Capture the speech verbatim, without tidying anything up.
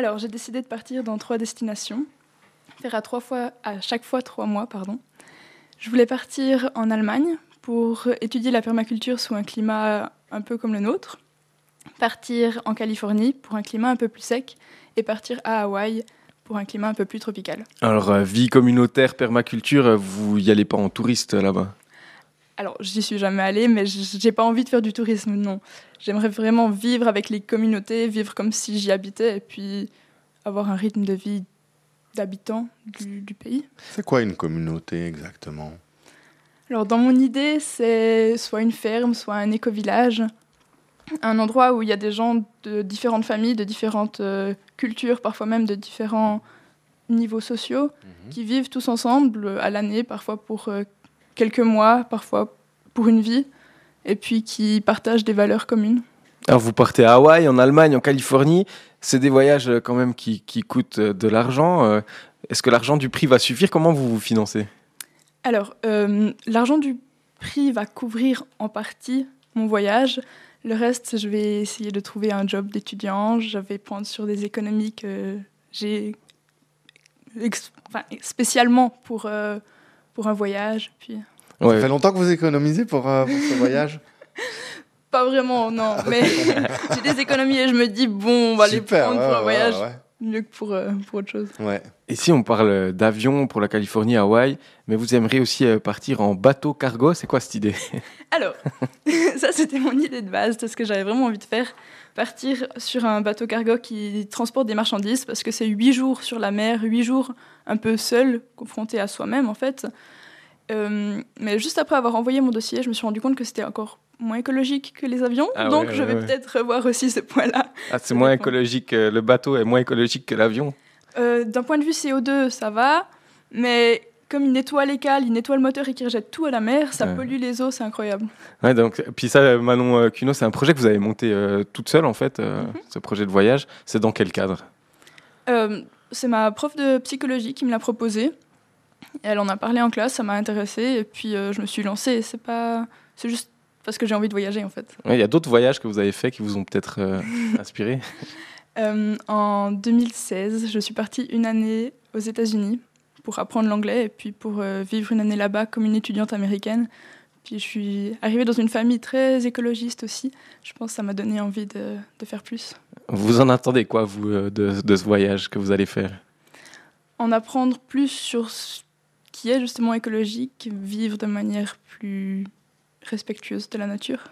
Alors, j'ai décidé de partir dans trois destinations, faire à, trois fois, à chaque fois trois mois. Pardon. Je voulais partir en Allemagne pour étudier la permaculture sous un climat un peu comme le nôtre, partir en Californie pour un climat un peu plus sec et partir à Hawaï pour un climat un peu plus tropical. Alors, euh, vie communautaire, permaculture, euh, vous y allez pas en touriste euh, là-bas? Alors, j'y suis jamais allée, mais j'ai pas envie de faire du tourisme, non. J'aimerais vraiment vivre avec les communautés, vivre comme si j'y habitais et puis avoir un rythme de vie d'habitants du, du pays. C'est quoi une communauté exactement? Alors, dans mon idée, c'est soit une ferme, soit un éco-village, un endroit où il y a des gens de différentes familles, de différentes euh, cultures, parfois même de différents niveaux sociaux, mmh. qui vivent tous ensemble à l'année, parfois pour euh, quelques mois, parfois pour une vie, et puis qui partagent des valeurs communes. Alors vous partez à Hawaï, en Allemagne, en Californie, c'est des voyages quand même qui, qui coûtent de l'argent. Est-ce que l'argent du prix va suffire? Comment vous vous financez? Alors, euh, l'argent du prix va couvrir en partie mon voyage. Le reste, je vais essayer de trouver un job d'étudiant. Je vais prendre sur des économies que j'ai ex- enfin, spécialement pour... Euh, pour un voyage. Puis... Ouais. Ça fait longtemps que vous économisez pour, euh, pour ce voyage? Pas vraiment, non. Mais j'ai des économies et je me dis, bon, on va Super, les prendre ouais, pour un ouais, voyage ouais. mieux que pour, euh, pour autre chose. Ouais. Et si on parle d'avion pour la Californie, Hawaï, mais vous aimeriez aussi partir en bateau cargo, c'est quoi cette idée? Alors, ça c'était mon idée de base, c'est ce que j'avais vraiment envie de faire. Partir sur un bateau cargo qui transporte des marchandises, parce que c'est huit jours sur la mer, huit jours un peu seul, confronté à soi-même en fait. Euh, mais juste après avoir envoyé mon dossier, je me suis rendu compte que c'était encore moins écologique que les avions, ah donc ouais, je vais ouais. peut-être revoir aussi ce point-là. Ah, c'est moins écologique, le bateau est moins écologique que l'avion? euh, D'un point de vue C O deux, ça va, mais... comme il nettoie les cales, il nettoie le moteur et qu'il rejette tout à la mer, ça ouais. pollue les eaux, c'est incroyable. Ouais, donc, puis ça, Manon Cuno, c'est un projet que vous avez monté euh, toute seule, en fait, euh, mm-hmm. ce projet de voyage. C'est dans quel cadre? euh, C'est ma prof de psychologie qui me l'a proposé. Et elle en a parlé en classe, ça m'a intéressée, et puis euh, je me suis lancée. C'est pas... c'est juste parce que j'ai envie de voyager, en fait. Il ouais, y a d'autres voyages que vous avez faits qui vous ont peut-être euh, inspiré? euh, En deux mille seize, je suis partie une année aux États-Unis pour apprendre l'anglais et puis pour euh, vivre une année là-bas comme une étudiante américaine. Puis je suis arrivée dans une famille très écologiste aussi. Je pense que ça m'a donné envie de, de faire plus. Vous en attendez quoi, vous, de, de ce voyage que vous allez faire? En apprendre plus sur ce qui est justement écologique, vivre de manière plus respectueuse de la nature.